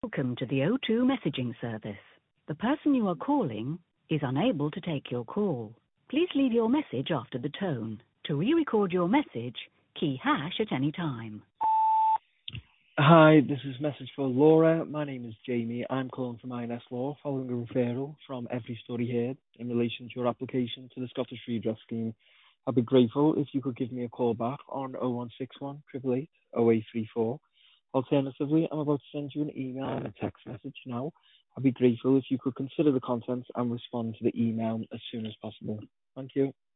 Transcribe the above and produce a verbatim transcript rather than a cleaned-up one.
Welcome to the O two messaging service. The person you are calling is unable to take your call. Please leave your message after the tone. To re-record your message, key hash at any time. Hi, this is a message for Laura. My name is Jamie. I'm calling from I N S Law following a referral from Every Story Heard in relation to your application to the Scottish Redress Scheme. I'd be grateful if you could give me a call back on oh one six one, eight eight eight, oh eight three four. Alternatively, I'm about to send you an email and a text message now. I'd be grateful if you could consider the contents and respond to the email as soon as possible. Thank you.